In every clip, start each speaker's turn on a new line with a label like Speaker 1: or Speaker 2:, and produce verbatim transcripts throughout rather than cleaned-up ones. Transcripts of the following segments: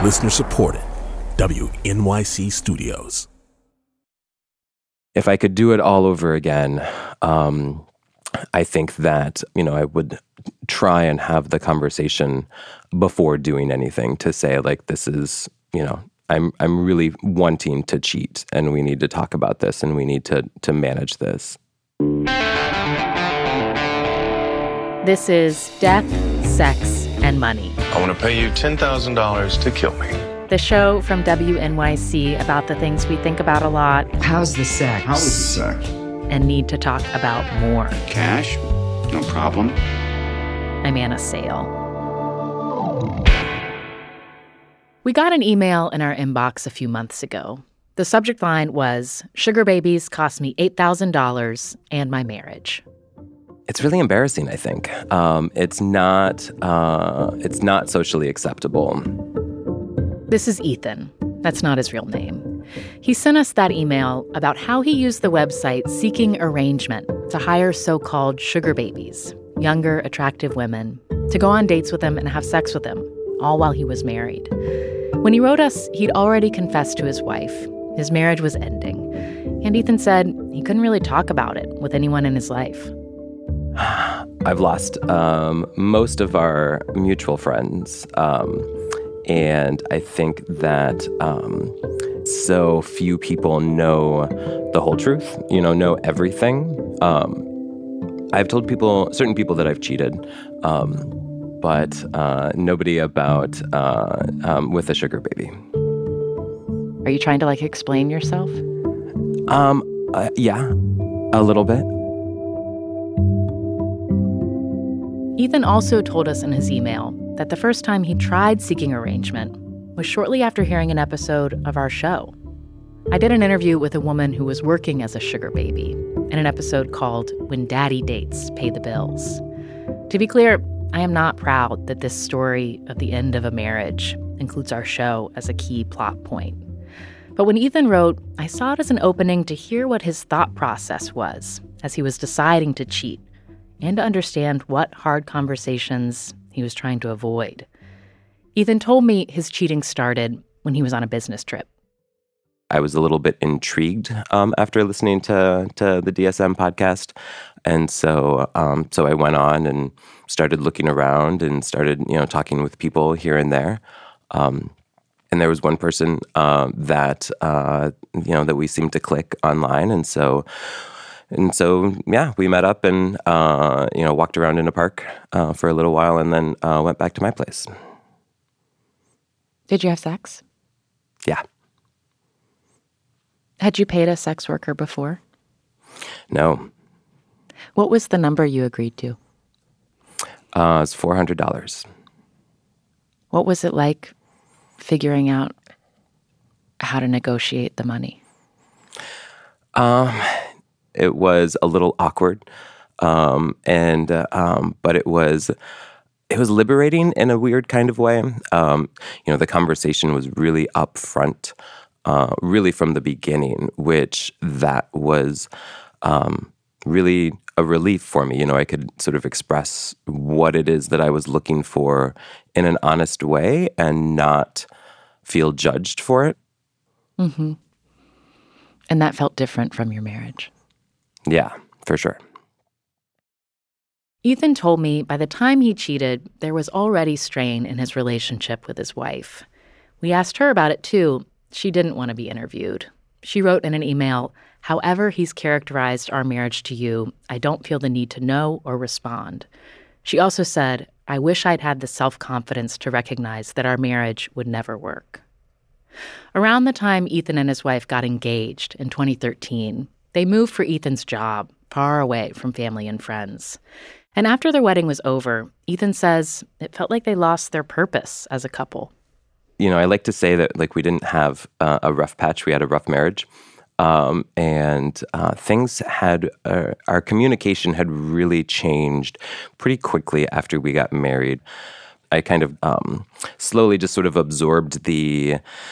Speaker 1: Listener supported. W N Y C Studios.
Speaker 2: If I could do it all over again, um, I think that, you know, I would try and have the conversation before doing anything to say, like, this is, you know, I'm I'm really wanting to cheat, and we need to talk about this, and we need to to manage this.
Speaker 3: This is Death, Sex, and Money.
Speaker 4: I want to pay you ten thousand dollars to kill me.
Speaker 3: The show from W N Y C about the things we think about a lot.
Speaker 5: How's the sex?
Speaker 6: How was the sex?
Speaker 3: And need to talk about more.
Speaker 6: Cash? No problem.
Speaker 3: I'm Anna Sale. We got an email in our inbox a few months ago. The subject line was, "Sugar babies cost me eight thousand dollars and my marriage."
Speaker 2: It's really embarrassing, I think. Um, it's not. Uh, it's not socially acceptable.
Speaker 3: This is Ethan. That's not his real name. He sent us that email about how he used the website Seeking Arrangement to hire so-called sugar babies, younger, attractive women, to go on dates with him and have sex with him, all while he was married. When he wrote us, he'd already confessed to his wife. His marriage was ending. And Ethan said he couldn't really talk about it with anyone in his life.
Speaker 2: I've lost um, most of our mutual friends. Um, and I think that um, so few people know the whole truth, you know, know everything. Um, I've told people, certain people that I've cheated, um, but uh, nobody about uh, um, with a sugar baby.
Speaker 3: Are you trying to, like, explain yourself?
Speaker 2: Um, uh, yeah, a little bit.
Speaker 3: Ethan also told us in his email that the first time he tried seeking arrangement was shortly after hearing an episode of our show. I did an interview with a woman who was working as a sugar baby in an episode called When Daddy Dates Pay the Bills. To be clear, I am not proud that this story of the end of a marriage includes our show as a key plot point. But when Ethan wrote, I saw it as an opening to hear what his thought process was as he was deciding to cheat, and to understand what hard conversations he was trying to avoid. Ethan told me his cheating started when he was on a business trip.
Speaker 2: I was a little bit intrigued um, after listening to to the D S M podcast, and so um, so I went on and started looking around and started, you know, talking with people here and there. Um, and there was one person uh, that uh, you know that we seemed to click online, and so. And so, yeah, we met up and, uh, you know, walked around in a park uh, for a little while and then uh, went back to my place.
Speaker 3: Did you have sex?
Speaker 2: Yeah.
Speaker 3: Had you paid a sex worker before?
Speaker 2: No.
Speaker 3: What was the number you agreed to?
Speaker 2: Uh, it's four hundred dollars.
Speaker 3: What was it like figuring out how to negotiate the money?
Speaker 2: Um... It was a little awkward, um, and uh, um, but it was it was liberating in a weird kind of way. Um, you know, the conversation was really upfront, uh, really from the beginning, which that was um, really a relief for me. You know, I could sort of express what it is that I was looking for in an honest way and not feel judged for it.
Speaker 3: Mm-hmm. And that felt different from your marriage.
Speaker 2: Yeah, for sure.
Speaker 3: Ethan told me by the time he cheated, there was already strain in his relationship with his wife. We asked her about it, too. She didn't want to be interviewed. She wrote in an email, "However he's characterized our marriage to you, I don't feel the need to know or respond." She also said, "I wish I'd had the self-confidence to recognize that our marriage would never work." Around the time Ethan and his wife got engaged in twenty thirteen, they moved for Ethan's job, far away from family and friends. And after their wedding was over, Ethan says it felt like they lost their purpose as a couple.
Speaker 2: You know, I like to say that, like, we didn't have uh, a rough patch. We had a rough marriage. Um, and uh, things had, uh, our communication had really changed pretty quickly after we got married. I kind of um, slowly just sort of absorbed the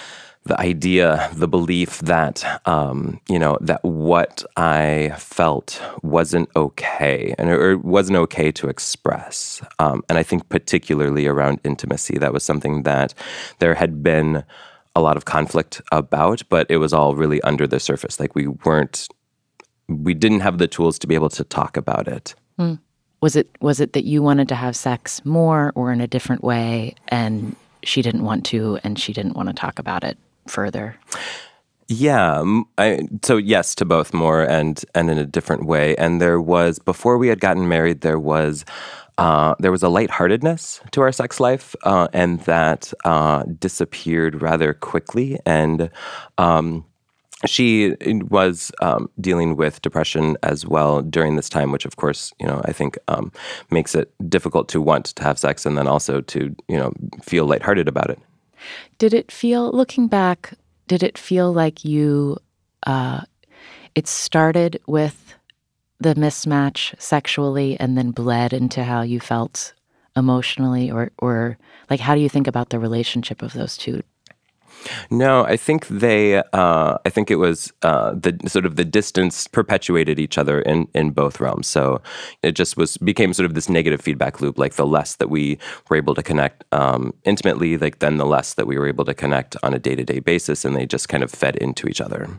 Speaker 2: the idea, the belief that, um, you know, that what I felt wasn't okay, and or it wasn't okay to express. Um, and I think particularly around intimacy, that was something that there had been a lot of conflict about, but it was all really under the surface. Like we weren't, we didn't have the tools to be able to talk about it.
Speaker 3: Mm. Was it was it that you wanted to have sex more or in a different way, and she didn't want to, and she didn't want to talk about it further?
Speaker 2: Yeah. I, so yes to both, more and and in a different way. And there was, before we had gotten married, there was uh, there was a lightheartedness to our sex life, uh, and that uh, disappeared rather quickly. And um, she was um, dealing with depression as well during this time, which of course, you know, I think um, makes it difficult to want to have sex and then also to, you know, feel lighthearted about it.
Speaker 3: Did it feel, looking back, did it feel like you, uh, it started with the mismatch sexually and then bled into how you felt emotionally, or, or like, how do you think about the relationship of those two?
Speaker 2: No, I think they, uh, I think it was uh, the sort of the distance perpetuated each other in, in both realms. So it just was, became sort of this negative feedback loop, like the less that we were able to connect um, intimately, like then the less that we were able to connect on a day-to-day basis, and they just kind of fed into each other.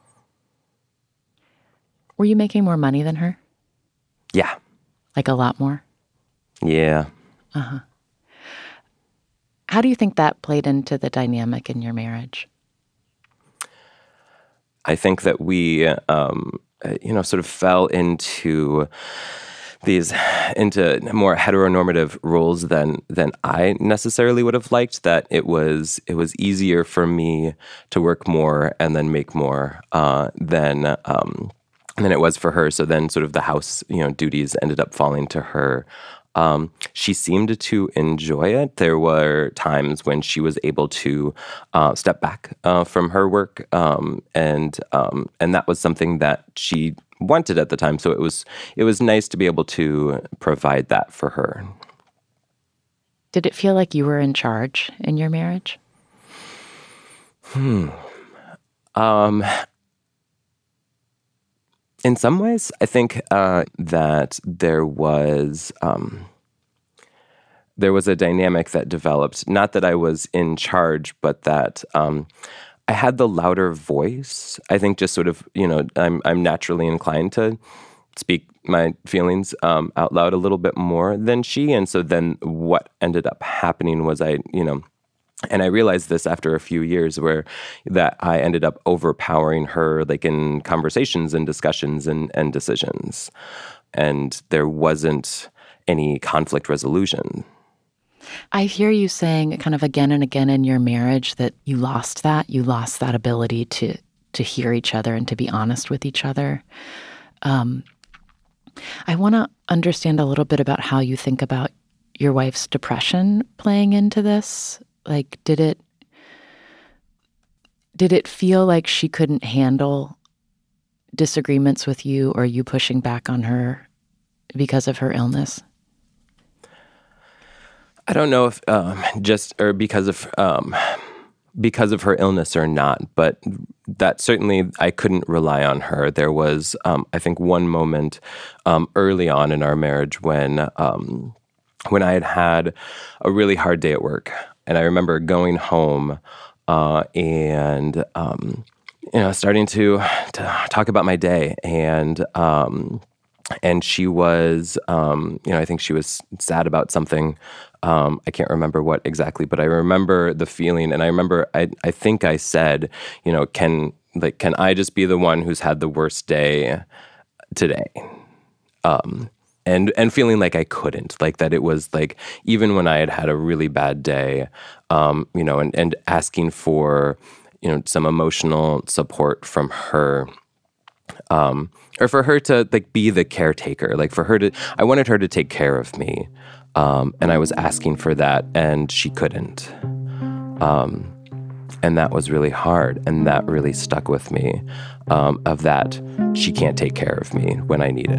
Speaker 3: Were you making more money than her?
Speaker 2: Yeah.
Speaker 3: Like a lot more?
Speaker 2: Yeah.
Speaker 3: Uh-huh. How do you think that played into the dynamic in your marriage?
Speaker 2: I think that we, um, you know, sort of fell into these, into more heteronormative roles than than I necessarily would have liked. That it was it was easier for me to work more and then make more uh, than um, than it was for her. So then, sort of the house, you know, duties ended up falling to her. Um, she seemed to enjoy it. There were times when she was able to uh, step back uh, from her work, um, and um, and that was something that she wanted at the time. So it was it was nice to be able to provide that for her.
Speaker 3: Did it feel like you were in charge in your marriage?
Speaker 2: Hmm. Um. In some ways, I think uh, that there was um, there was a dynamic that developed. Not that I was in charge, but that um, I had the louder voice. I think just sort of, you know, I'm I'm naturally inclined to speak my feelings um, out loud a little bit more than she. And so then what ended up happening was I, you know, and I realized this after a few years, where that I ended up overpowering her, like in conversations and discussions and, and decisions. And there wasn't any conflict resolution.
Speaker 3: I hear you saying kind of again and again in your marriage that you lost that. You lost that ability to to hear each other and to be honest with each other. Um, I want to understand a little bit about how you think about your wife's depression playing into this. Like, did it did it feel like she couldn't handle disagreements with you or you pushing back on her because of her illness?
Speaker 2: I don't know if um, just or because of um, because of her illness or not, but that certainly I couldn't rely on her. There was, um, I think, one moment um, early on in our marriage when um, when I had had a really hard day at work. And I remember going home uh, and, um, you know, starting to, to talk about my day. And um, and she was, um, you know, I think she was sad about something. Um, I can't remember what exactly, but I remember the feeling. And I remember, I, I think I said, you know, can, like, can I just be the one who's had the worst day today? Um And and feeling like I couldn't, like that it was like, even when I had had a really bad day, um, you know, and, and asking for, you know, some emotional support from her, um, or for her to like be the caretaker, like for her to, I wanted her to take care of me. Um, and I was asking for that and she couldn't. Um, and that was really hard. And that really stuck with me, um, of that she can't take care of me when I need it.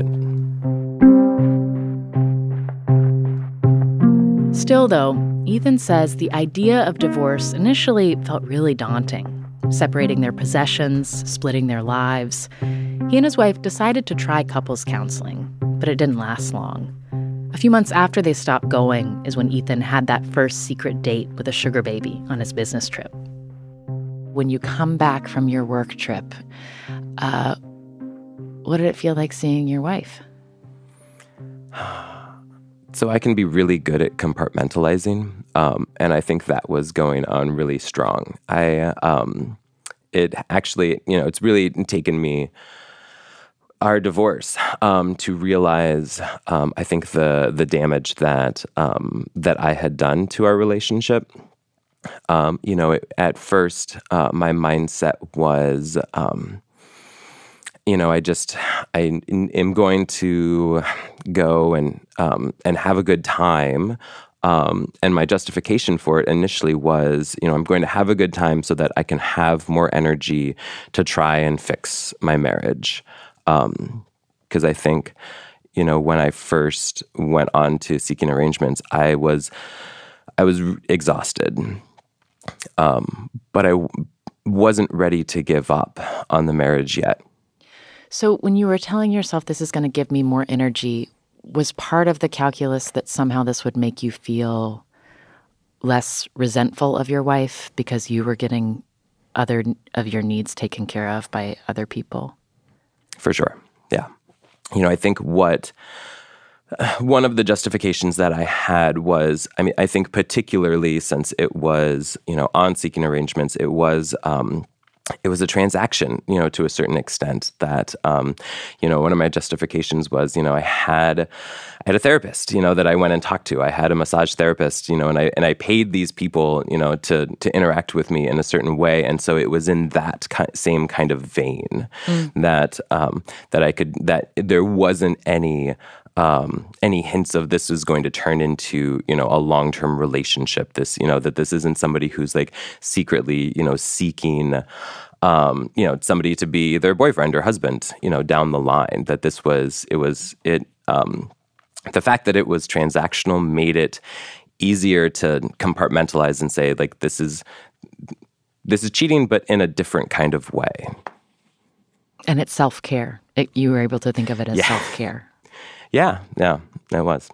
Speaker 3: Still, though, Ethan says the idea of divorce initially felt really daunting. separating their possessions, splitting their lives. He and his wife decided to try couples counseling, but it didn't last long. A few months after they stopped going is when Ethan had that first secret date with a sugar baby on his business trip. When you come back from your work trip, uh, what did it feel like seeing your wife?
Speaker 2: So I can be really good at compartmentalizing, um, and I think that was going on really strong. I, um, it actually, you know, it's really taken me our divorce um, to realize, um, I think the the damage that um, that I had done to our relationship. Um, you know, it, at first, uh, my mindset was, um, you know, I just I am going to go and um, and have a good time. Um, and my justification for it initially was, you know, I'm going to have a good time so that I can have more energy to try and fix my marriage. Because um, I think, you know, when I first went on to seeking arrangements, I was I was exhausted, um, but I w- wasn't ready to give up on the marriage yet.
Speaker 3: So when you were telling yourself this is going to give me more energy, was part of the calculus that somehow this would make you feel less resentful of your wife because you were getting other of your needs taken care of by other people?
Speaker 2: For sure, yeah. You know, I think what one of the justifications that I had was, I mean, I think particularly since it was, you know, on seeking arrangements, it was, um, it was a transaction, you know, to a certain extent that, um, you know, one of my justifications was, you know, I had, I had a therapist, you know, that I went and talked to. I had a massage therapist, you know, and I, and I paid these people, you know, to, to interact with me in a certain way. And so it was in that ki- same kind of vein mm. that, um, that I could, that there wasn't any, Um, any hints of this is going to turn into, you know, a long-term relationship. This, you know, that this isn't somebody who's like secretly, you know, seeking, um, you know, somebody to be their boyfriend or husband, you know, down the line. That this was, it was, it, um, the fact that it was transactional made it easier to compartmentalize and say, like, this is, this is cheating, but in a different kind of way.
Speaker 3: And it's self-care. It, you were able to think of it as yeah. self-care.
Speaker 2: Yeah, yeah, it was.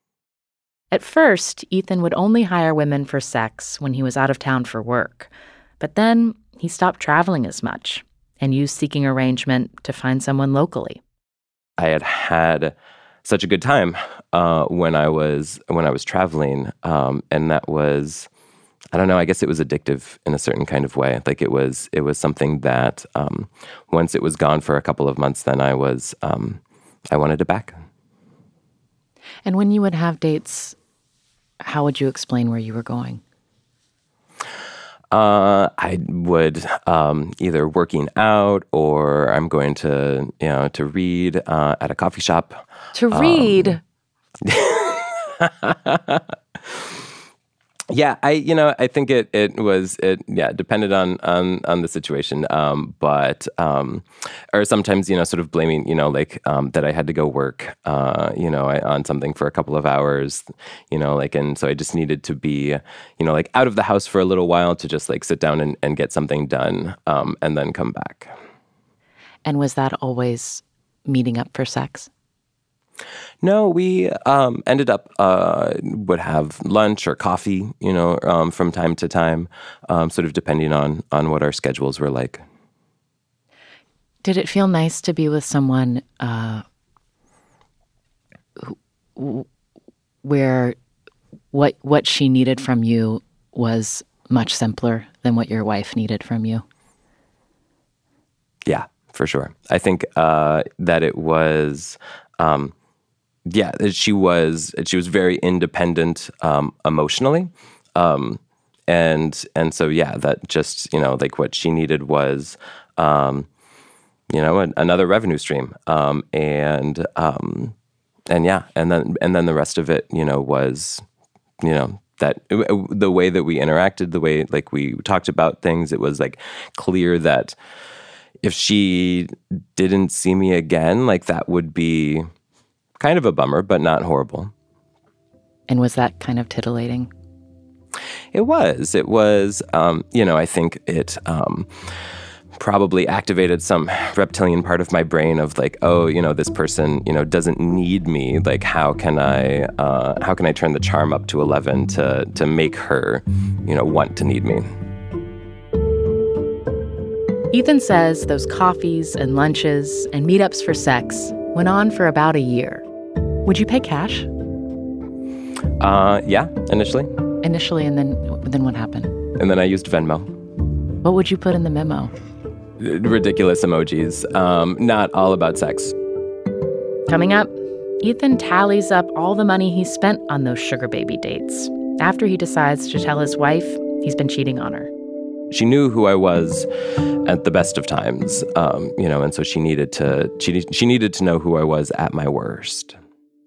Speaker 3: At first, Ethan would only hire women for sex when he was out of town for work. But then he stopped traveling as much and used seeking arrangement to find someone locally.
Speaker 2: I had had such a good time uh, when I was when I was traveling, um, and that was, I don't know, I guess it was addictive in a certain kind of way. Like it was, it was something that um, once it was gone for a couple of months, then I was, um, I wanted it back.
Speaker 3: And when you would have dates, how would you explain where you were going?
Speaker 2: Uh, I would um, either working out or I'm going to, you know, to read uh, at a coffee shop.
Speaker 3: To read?
Speaker 2: Um, yeah, I, you know, I think it, it was, it, yeah, depended on, on, on the situation. Um, but, um, or sometimes, you know, sort of blaming, you know, like, um, that I had to go work, uh, you know, I, on something for a couple of hours, you know, like, and so I just needed to be, you know, like out of the house for a little while to just like sit down and, and get something done, um, and then come back.
Speaker 3: And was that always meeting up for sex?
Speaker 2: No, we um, ended up uh, would have lunch or coffee, you know, um, from time to time, um, sort of depending on on what our schedules were like.
Speaker 3: Did it feel nice to be with someone uh, who, where what what she needed from you was much simpler than what your wife needed from you?
Speaker 2: Yeah, for sure. I think uh, that it was. Um, Yeah, she was she was very independent um, emotionally, um, and and so yeah, that just you know like what she needed was um, you know an, another revenue stream, um, and um, and yeah, and then and then the rest of it you know was you know that the way that we interacted, the way like we talked about things, it was like clear that if she didn't see me again, like that would be kind of a bummer, but not horrible.
Speaker 3: And was that kind of titillating?
Speaker 2: It was. It was, um, you know, I think it um, probably activated some reptilian part of my brain of like, oh, you know, this person, you know, doesn't need me. Like, how can I, uh, how can I turn the charm up to eleven to to make her, you know, want to need me?
Speaker 3: Ethan says those coffees and lunches and meetups for sex went on for about a year. Would you pay cash?
Speaker 2: Uh, yeah, initially.
Speaker 3: Initially, and then then what happened?
Speaker 2: And then I used Venmo.
Speaker 3: What would you put in the memo?
Speaker 2: Ridiculous emojis. Um, not all about sex.
Speaker 3: Coming up, Ethan tallies up all the money he spent on those sugar baby dates after he decides to tell his wife he's been cheating on her.
Speaker 2: She knew who I was at the best of times, um, you know, and so she needed to she she needed to know who I was at my worst.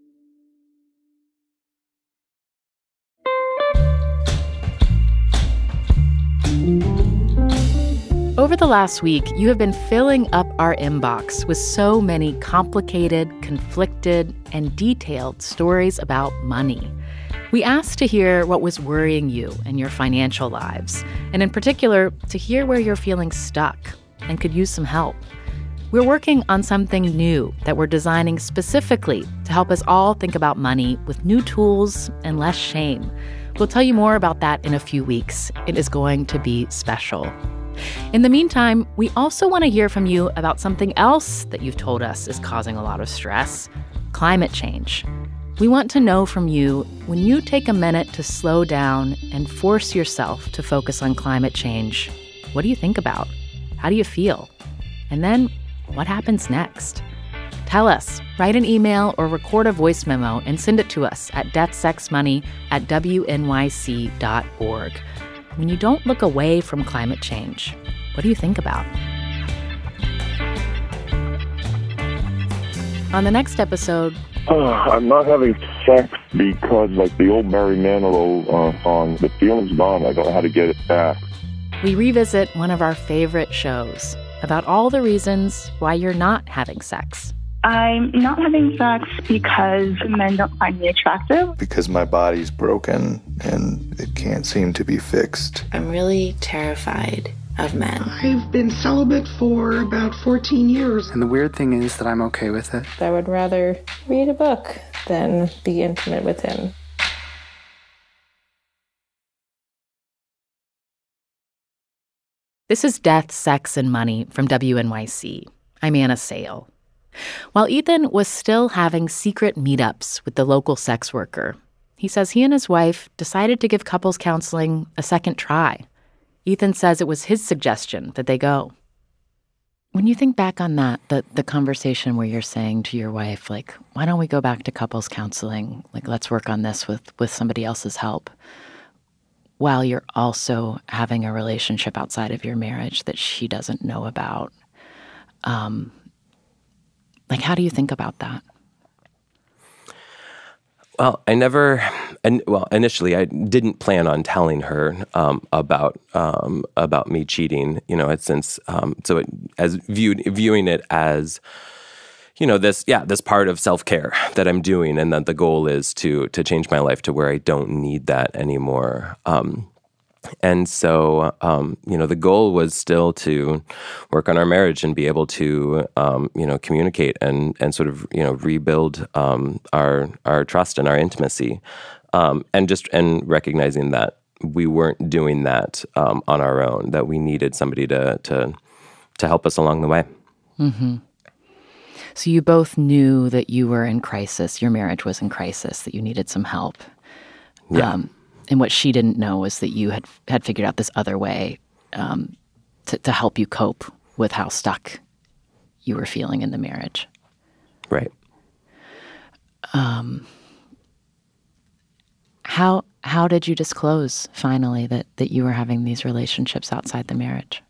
Speaker 3: Over the last week, you have been filling up our inbox with so many complicated, conflicted, and detailed stories about money. We asked to hear what was worrying you in your financial lives, and in particular, to hear where you're feeling stuck and could use some help. We're working on something new that we're designing specifically to help us all think about money with new tools and less shame. We'll tell you more about that in a few weeks. It is going to be special. In the meantime, we also want to hear from you about something else that you've told us is causing a lot of stress: climate change. We want to know from you, when you take a minute to slow down and force yourself to focus on climate change, what do you think about? How do you feel? And then, what happens next? Tell us. Write an email or record a voice memo and send it to us at deathsexmoney at w n y c dot org. When you don't look away from climate change, what do you think about? On the next episode...
Speaker 5: Uh, I'm not having sex because, like the old Barry Manilow uh, song, the feeling's gone. I don't know how to get it back.
Speaker 3: We revisit one of our favorite shows about all the reasons why you're not having sex.
Speaker 7: I'm not having sex because men don't find me attractive.
Speaker 8: Because my body's broken and it can't seem to be fixed.
Speaker 9: I'm really terrified of men.
Speaker 10: I've been celibate for about fourteen years.
Speaker 11: And the weird thing is that I'm okay with it.
Speaker 12: I would rather read a book than be intimate with him.
Speaker 3: This is Death, Sex, and Money from W N Y C. I'm Anna Sale. While Ethan was still having secret meetups with the local sex worker, he says he and his wife decided to give couples counseling a second try. Ethan says it was his suggestion that they go. When you think back on that, the, the conversation where you're saying to your wife, like, why don't we go back to couples counseling? Like, let's work on this with, with somebody else's help, while you're also having a relationship outside of your marriage that she doesn't know about. Um, like, how do you think about that?
Speaker 2: Well, I never, and well, initially I didn't plan on telling her um, about um, about me cheating. You know, it's since um, so it, as viewed viewing it as, you know, this yeah this part of self-care that I'm doing, and that the goal is to to change my life to where I don't need that anymore. Um, And so, um, you know, the goal was still to work on our marriage and be able to, um, you know, communicate and, and sort of, you know, rebuild um, our our trust and our intimacy, um, and just and recognizing that we weren't doing that um, on our own, that we needed somebody to to to help us along the way.
Speaker 3: Mm-hmm. So you both knew that you were in crisis, your marriage was in crisis, that you needed some help.
Speaker 2: Yeah.
Speaker 3: Um, And what she didn't know was that you had had figured out this other way um, to, to help you cope with how stuck you were feeling in the marriage.
Speaker 2: Right.
Speaker 3: Um, how how did you disclose finally that, that you were having these relationships outside the marriage?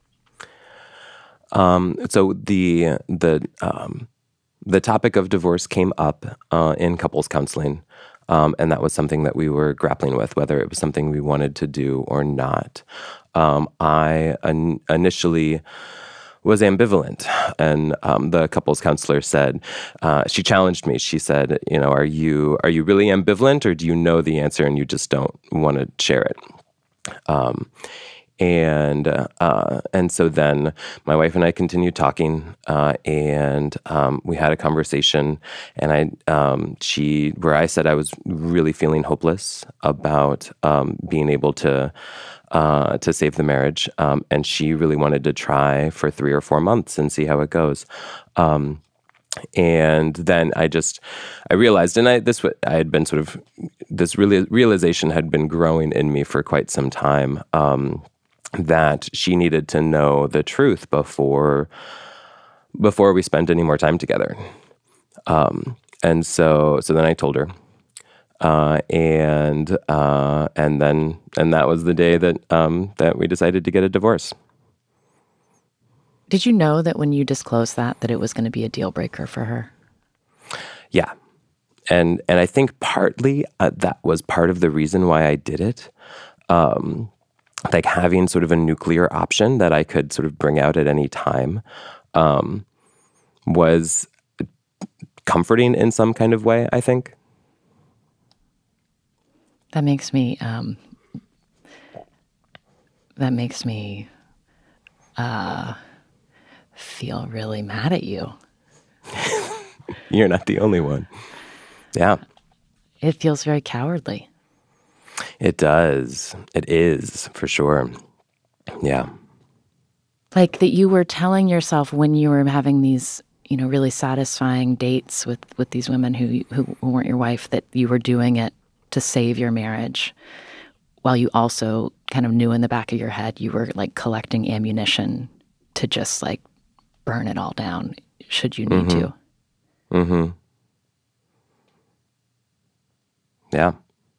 Speaker 2: Um, so the the um, the topic of divorce came up uh, in couples counseling. Um, and that was something that we were grappling with, whether it was something we wanted to do or not. Um, I in- initially was ambivalent, and um, the couples counselor said, uh, she challenged me. She said, you know, are you are you really ambivalent, or do you know the answer and you just don't want to share it? Um, and uh, and so then my wife and I continued talking, uh, and um, we had a conversation. And I, um, she, where I said I was really feeling hopeless about um, being able to uh, to save the marriage, um, and she really wanted to try for three or four months and see how it goes. Um, And then I just, I realized, and I this I had been sort of, this really realization had been growing in me for quite some time, um, that she needed to know the truth before, before we spent any more time together. Um, and so, so then I told her, uh, and uh, and then and that was the day that um, that we decided to get a divorce.
Speaker 3: Did you know that when you disclosed that, that it was going to be a deal breaker for her?
Speaker 2: Yeah. And and I think partly uh, that was part of the reason why I did it. Um, like having sort of a nuclear option that I could sort of bring out at any time um, was comforting in some kind of way, I think.
Speaker 3: That makes me, um, that makes me, uh, feel really mad at you.
Speaker 2: You're not the only one. Yeah.
Speaker 3: It feels very cowardly.
Speaker 2: It does. It is, for sure. Yeah.
Speaker 3: Like that you were telling yourself when you were having these, you know, really satisfying dates with, with these women who, who weren't your wife, that you were doing it to save your marriage, while you also kind of knew in the back of your head you were like collecting ammunition to just like burn it all down should you need
Speaker 2: mm-hmm.
Speaker 3: to.
Speaker 2: Mm-hmm. Yeah.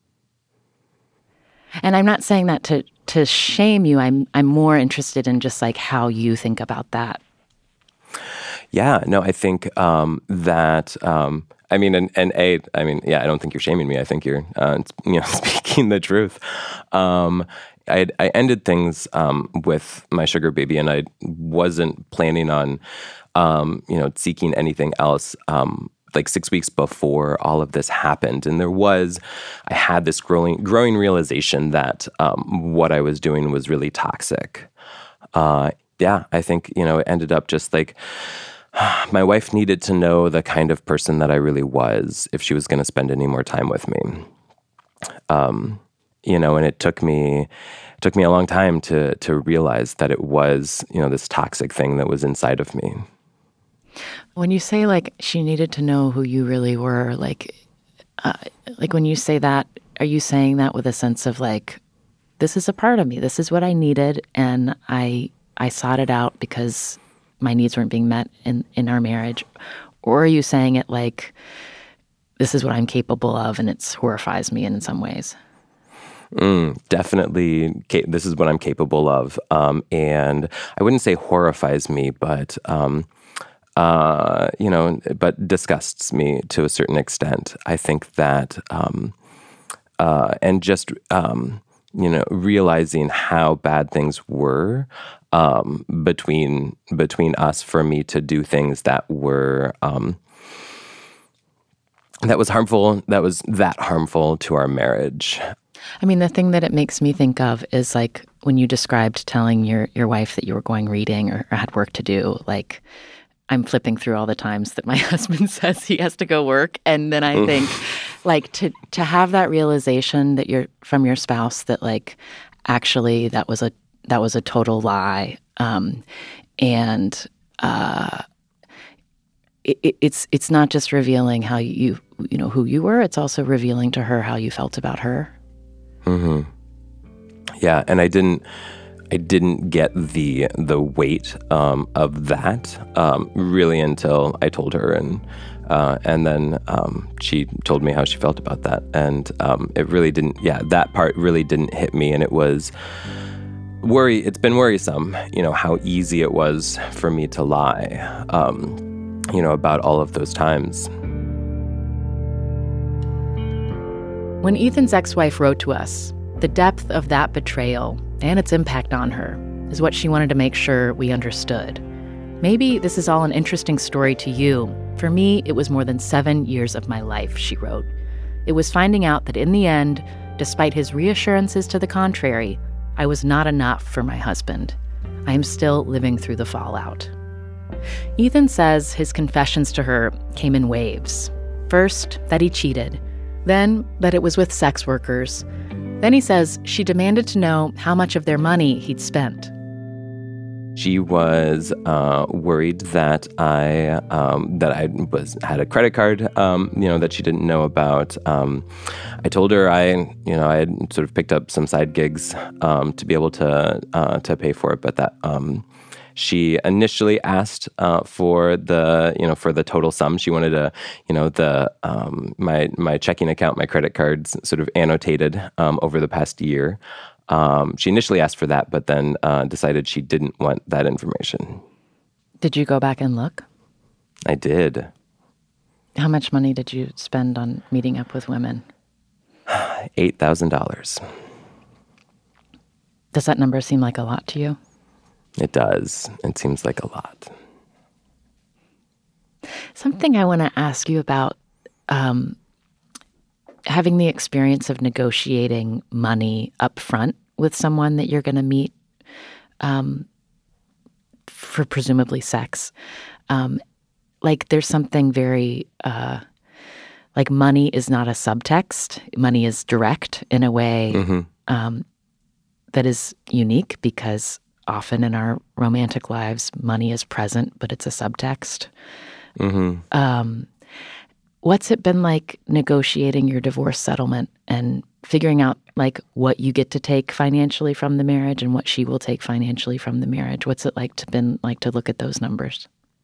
Speaker 3: And I'm not saying that to to shame you. I'm I'm more interested in just like how you think about that.
Speaker 2: Yeah. No, I think um, that. Um, I mean, and, and a. I mean, yeah. I don't think you're shaming me. I think you're, uh, you know, speaking the truth. Um, I I ended things um, with my sugar baby, and I wasn't planning on, um, you know, seeking anything else. Um, like six weeks before all of this happened. And there was, I had this growing growing realization that um, what I was doing was really toxic. Uh, yeah, I think, you know, it ended up just like, my wife needed to know the kind of person that I really was if she was going to spend any more time with me. Um, you know, and it took me, it took me a long time to to realize that it was, you know, this toxic thing that was inside of me.
Speaker 3: When you say like she needed to know who you really were, like, uh, like when you say that, are you saying that with a sense of like, this is a part of me, this is what I needed, and I I sought it out because my needs weren't being met in, in our marriage? Or are you saying it like, this is what I'm capable of and it horrifies me in some ways?
Speaker 2: Mm, definitely, this is what I'm capable of. Um, and I wouldn't say horrifies me, but... Um, Uh, you know, but disgusts me to a certain extent. I think that, um, uh, and just, um, you know, realizing how bad things were um, between between us for me to do things that were um, that was harmful, that was that harmful to our marriage.
Speaker 3: I mean, the thing that it makes me think of is like when you described telling your your wife that you were going reading or, or had work to do, like. I'm flipping through all the times that my husband says he has to go work. And then I think like to, to have that realization that you're from your spouse that like, actually that was a, that was a total lie. Um, and, uh, it, it's, it's not just revealing how you, you know, who you were, it's also revealing to her how you felt about her.
Speaker 2: Mm-hmm. Yeah. And I didn't, I didn't get the the weight um, of that um, really until I told her, and uh, and then um, she told me how she felt about that, and um, it really didn't. Yeah, that part really didn't hit me, and it was worry. It's been worrisome, you know, how easy it was for me to lie, um, you know, about all of those times.
Speaker 3: When Ethan's ex-wife wrote to us, the depth of that betrayal and its impact on her is what she wanted to make sure we understood. Maybe this is all an interesting story to you. For me, it was more than seven years of my life, she wrote. It was finding out that in the end, despite his reassurances to the contrary, I was not enough for my husband. I am still living through the fallout. Ethan says his confessions to her came in waves. First, that he cheated. Then, that it was with sex workers. Then he says she demanded to know how much of their money he'd spent.
Speaker 2: She was uh, worried that I um, that I was had a credit card, um, you know, that she didn't know about. Um, I told her I, you know, I had sort of picked up some side gigs um, to be able to uh, to pay for it, but that um, she initially asked uh, for the, you know, for the total sum. She wanted a, you know, the um, my my checking account, my credit cards, sort of annotated um, over the past year. Um, she initially asked for that, but then uh, decided she didn't want that information.
Speaker 3: Did you go back and look?
Speaker 2: I did.
Speaker 3: How much money did you spend on meeting up with women?
Speaker 2: eight thousand dollars.
Speaker 3: Does that number seem like a lot to you?
Speaker 2: It does. It seems like a lot.
Speaker 3: Something I want to ask you about, um, having the experience of negotiating money up front with someone that you're going to meet um, for presumably sex. Um, like there's something very, uh, like money is not a subtext. Money is direct in a way mm-hmm. um, that is unique because often in our romantic lives, money is present, but it's a subtext. Mm-hmm. Um, what's it been like negotiating your divorce settlement and figuring out like what you get to take financially from the marriage and what she will take financially from the marriage? What's it like to been like to look at those numbers?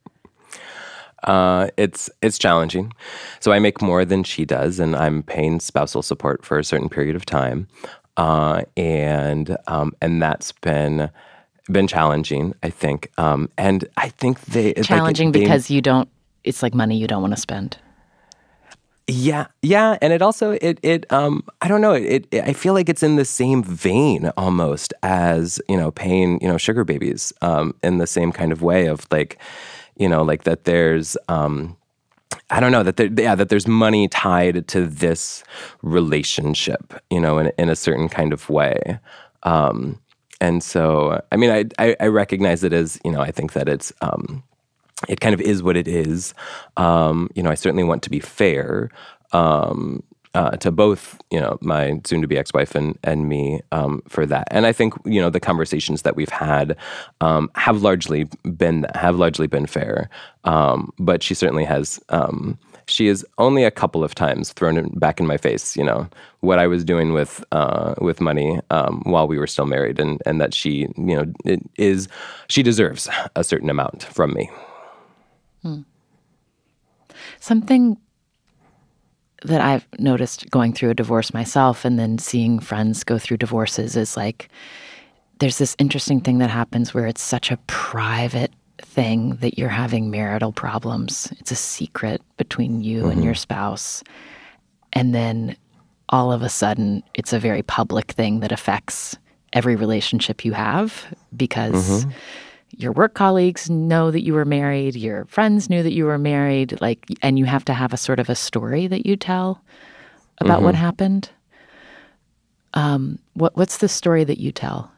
Speaker 2: Uh, it's it's challenging. So I make more than she does, and I'm paying spousal support for a certain period of time, uh, and um, and that's been been challenging, I think. Um, and I think they
Speaker 3: challenging
Speaker 2: like, they,
Speaker 3: because you don't. It's like money you don't want to spend.
Speaker 2: Yeah, yeah, and it also it it um I don't know it, it I feel like it's in the same vein almost as, you know, paying, you know, sugar babies um in the same kind of way of like, you know, like that there's um I don't know that there yeah that there's money tied to this relationship, you know, in in a certain kind of way. Um and so I mean I I, I recognize it as, you know, I think that it's um it kind of is what it is. Um, you know, I certainly want to be fair um, uh, to both, you know, my soon-to-be ex-wife and, and me um, for that. And I think, you know, the conversations that we've had um, have largely been have largely been fair. Um, but she certainly has. Um, she has only a couple of times thrown it back in my face, you know, what I was doing with uh, with money um, while we were still married, and and that she, you know, it is she deserves a certain amount from me.
Speaker 3: Hmm. Something that I've noticed going through a divorce myself and then seeing friends go through divorces is like there's this interesting thing that happens where it's such a private thing that you're having marital problems. It's a secret between you mm-hmm. and your spouse. And then all of a sudden it's a very public thing that affects every relationship you have because mm-hmm. your work colleagues know that you were married, your friends knew that you were married, like, and you have to have a sort of a story that you tell about mm-hmm. what happened. Um, what what's the story that you tell?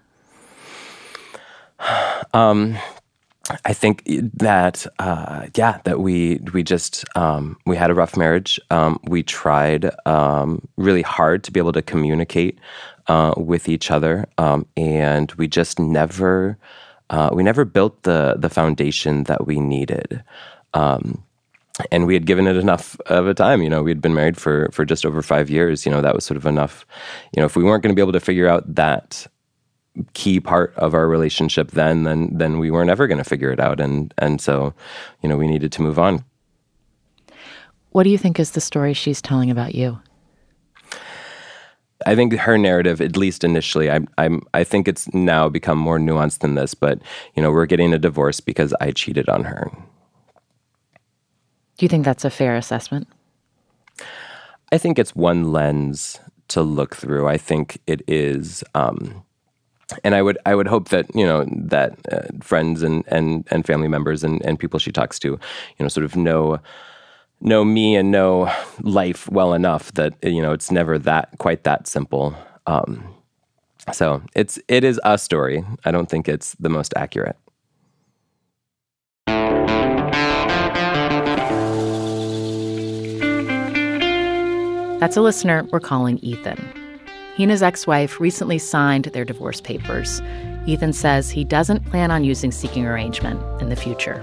Speaker 2: Um, I think that uh, yeah, that we we just um, we had a rough marriage. Um, we tried um, really hard to be able to communicate uh, with each other, um, and we just never. Uh, we never built the the foundation that we needed, um, and we had given it enough of a time. You know, we had been married for for just over five years. You know, that was sort of enough. You know, if we weren't going to be able to figure out that key part of our relationship, then then then we weren't ever going to figure it out, and and so, you know, we needed to move on.
Speaker 3: What do you think is the story she's telling about you?
Speaker 2: I think her narrative, at least initially, I, I'm, I think it's now become more nuanced than this. But you know, we're getting a divorce because I cheated on her.
Speaker 3: Do you think that's a fair assessment?
Speaker 2: I think it's one lens to look through. I think it is, um, and I would, I would hope that you know that uh, friends and, and and family members and, and people she talks to, you know, sort of know. know me and know life well enough that, you know, it's never that quite that simple. Um, So it's it is a story. I don't think it's the most accurate.
Speaker 3: That's a listener we're calling Ethan. He and his ex-wife recently signed their divorce papers. Ethan says he doesn't plan on using seeking arrangement in the future.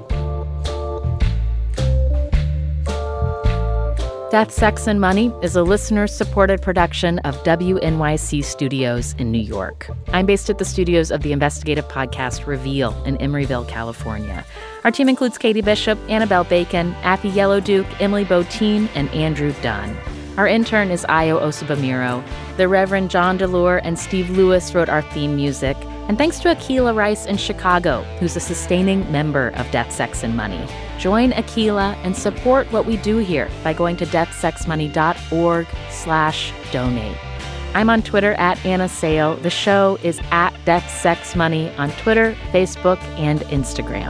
Speaker 3: Death, Sex, and Money is a listener-supported production of W N Y C Studios in New York. I'm based at the studios of the investigative podcast Reveal in Emeryville, California. Our team includes Katie Bishop, Annabelle Bacon, Affy Yellowduke, Emily Botine, and Andrew Dunn. Our intern is Ayo Osabamiro. The Reverend John DeLure and Steve Lewis wrote our theme music. And thanks to Akilah Rice in Chicago, who's a sustaining member of Death, Sex, and Money. Join Akilah and support what we do here by going to deathsexmoney.org slash donate. I'm on Twitter at Anna Sale. The show is at Death, Sex, Money on Twitter, Facebook, and Instagram.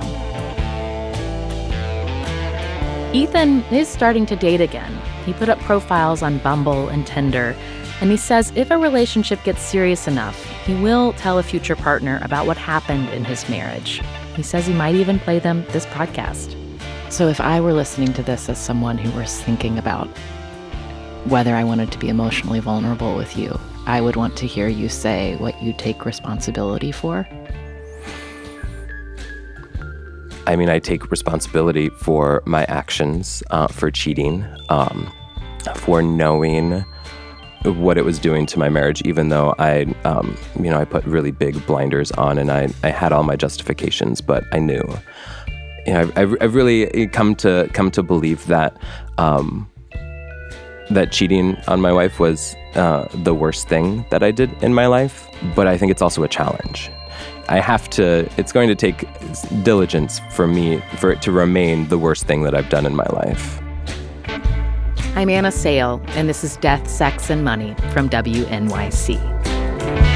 Speaker 3: Ethan is starting to date again. He put up profiles on Bumble and Tinder, and he says if a relationship gets serious enough, he will tell a future partner about what happened in his marriage. He says he might even play them this podcast. So if I were listening to this as someone who was thinking about whether I wanted to be emotionally vulnerable with you, I would want to hear you say what you take responsibility for.
Speaker 2: I mean, I take responsibility for my actions, uh, for cheating, um, for knowing what it was doing to my marriage, even though I, um, you know, I put really big blinders on and I, I had all my justifications, but I knew. You know, I've, I've really come to come to believe that um, that cheating on my wife was uh, the worst thing that I did in my life, but I think it's also a challenge. I have to, it's going to take diligence for me, for it to remain the worst thing that I've done in my life.
Speaker 3: I'm Anna Sale, and this is Death, Sex, and Money from W N Y C.